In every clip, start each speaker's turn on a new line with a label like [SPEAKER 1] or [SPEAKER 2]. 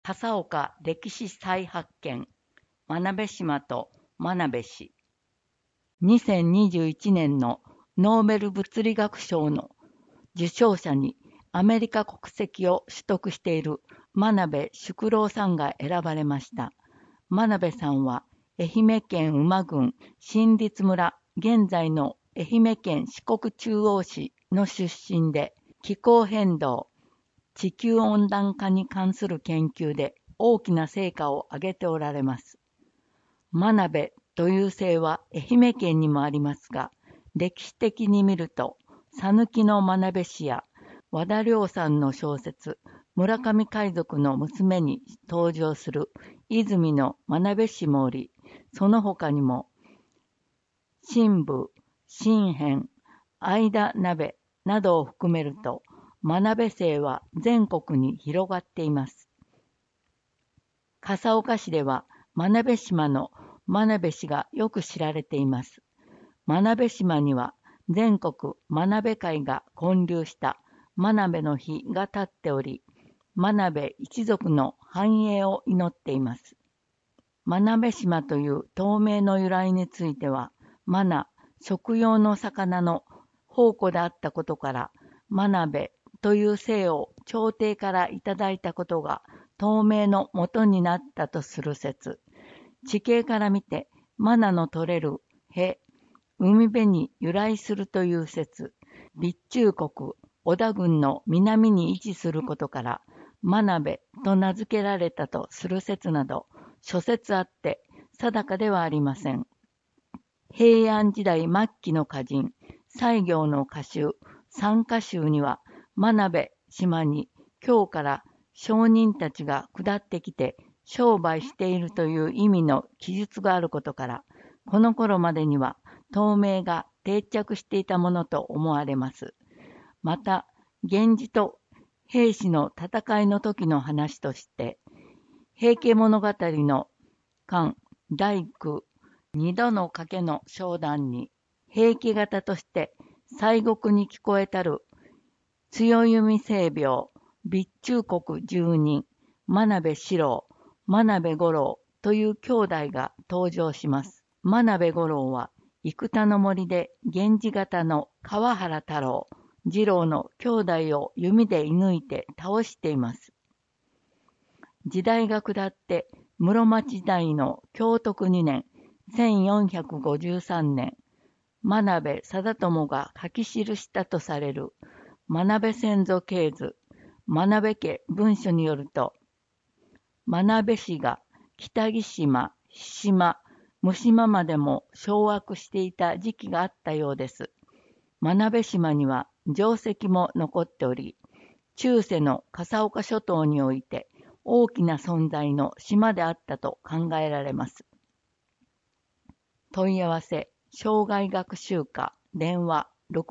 [SPEAKER 1] 笠岡歴史再発見、真鍋島と真鍋氏。2021年のノーベル物理学賞の受賞者にアメリカ国籍を取得している真鍋淑郎さんが選ばれました。真鍋さんは愛媛県宇和郡新立村、現在の愛媛県四国中央市の出身で、気候変動、地球温暖化に関する研究で大きな成果を上げておられます。真鍋という姓は愛媛県にもありますが、歴史的に見ると、讃岐の真鍋氏や和田良さんの小説、村上海賊の娘に登場する泉の真鍋氏もおり、その他にも、新部、新編、相田鍋などを含めると、真鍋姓は全国に広がっています。笠岡市では真鍋島の真鍋氏がよく知られています。真鍋島には全国真鍋会が建立した真鍋の日が立っており、真鍋一族の繁栄を祈っています。真鍋島という島名の由来については、真名、食用の魚の宝庫であったことから、真鍋という姓を朝廷からいただいたことが島名の元になったとする説。地形から見て、マナの取れるへ、海辺に由来するという説。備中国、織田郡の南に位置することから、真鍋と名付けられたとする説など、諸説あって定かではありません。平安時代末期の歌人、西行の歌集、三歌集には、真鍋島に京から商人たちが下ってきて商売しているという意味の記述があることから、この頃までには島名が定着していたものと思われます。また、源氏と平氏の戦いの時の話として、平家物語の巻第9、二度の賭けの商談に、平家方として西国に聞こえたる強弓清兵、備中国住人、真鍋四郎、真鍋五郎という兄弟が登場します。真鍋五郎は、生田の森で源氏方の川原太郎、次郎の兄弟を弓で射抜いて倒しています。時代が下って室町時代の享徳2年、1453年、真鍋貞友が書き記したとされる真鍋先祖系図、真鍋家文書によると、真鍋氏が北木島、島、無島までも掌握していた時期があったようです。真鍋島には城跡も残っており、中世の笠岡諸島において大きな存在の島であったと考えられます。問い合わせ、生涯学習課、電話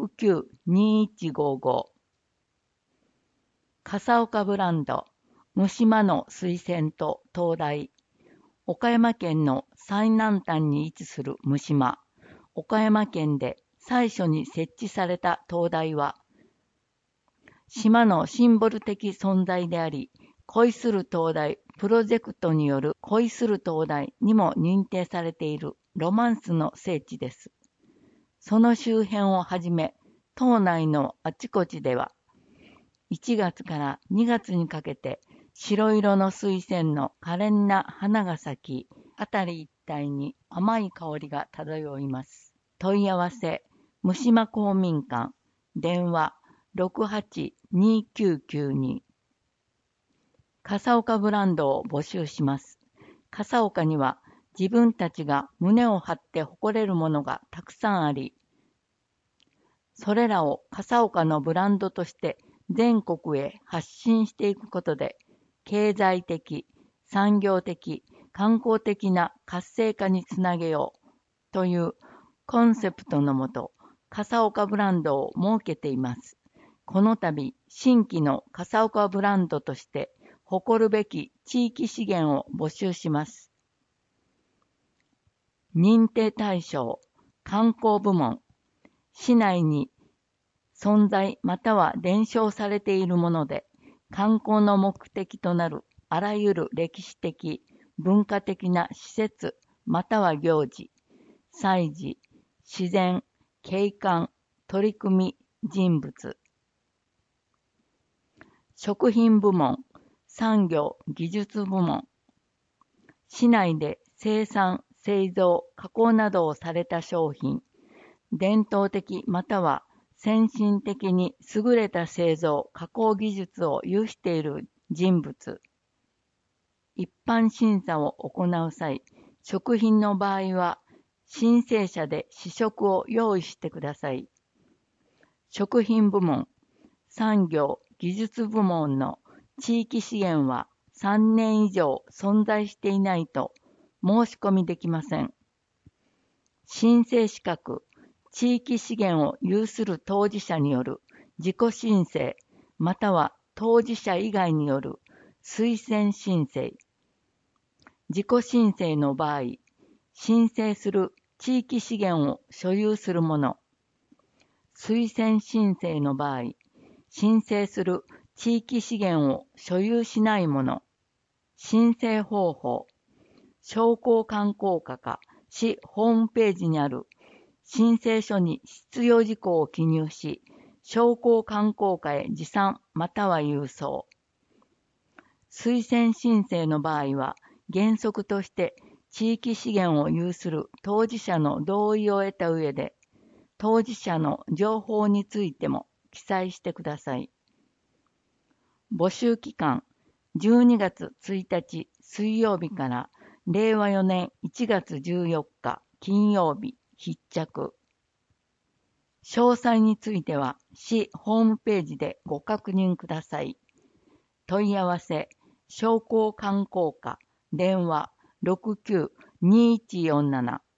[SPEAKER 1] 69-2155。笠岡ブランド、無島の水仙と灯台。岡山県の最南端に位置する無島。岡山県で最初に設置された灯台は、島のシンボル的存在であり、恋する灯台プロジェクトによる恋する灯台にも認定されているロマンスの聖地です。その周辺をはじめ、島内のあちこちでは、1月から2月にかけて白色の水仙の可憐な花が咲き、辺り一帯に甘い香りが漂います。問い合わせ、無島公民館、電話 68-2992。笠岡ブランドを募集します。笠岡には自分たちが胸を張って誇れるものがたくさんあり、それらを笠岡のブランドとして全国へ発信していくことで、経済的、産業的、観光的な活性化につなげようというコンセプトのもと、笠岡ブランドを設けています。この度、新規の笠岡ブランドとして誇るべき地域資源を募集します。認定対象、観光部門、市内に存在または伝承されているもので、観光の目的となるあらゆる歴史的、文化的な施設または行事、祭事、自然、景観、取り組み、人物。食品部門、産業、技術部門。市内で生産、製造、加工などをされた商品、伝統的または先進的に優れた製造・加工技術を有している人物。一般審査を行う際、食品の場合は、申請者で試食を用意してください。食品部門、産業・技術部門の地域資源は3年以上存在していないと申し込みできません。申請資格、地域資源を有する当事者による自己申請、または当事者以外による推薦申請。自己申請の場合、申請する地域資源を所有する者。推薦申請の場合、申請する地域資源を所有しない者。申請方法。商工観光課か市ホームページにある申請書に必要事項を記入し、商工観光課へ持参または郵送。推薦申請の場合は、原則として地域資源を有する当事者の同意を得た上で、当事者の情報についても記載してください。募集期間、12月1日水曜日から令和4年1月14日金曜日必着。詳細については市ホームページでご確認ください。問い合わせ、商工観光課、電話69-2147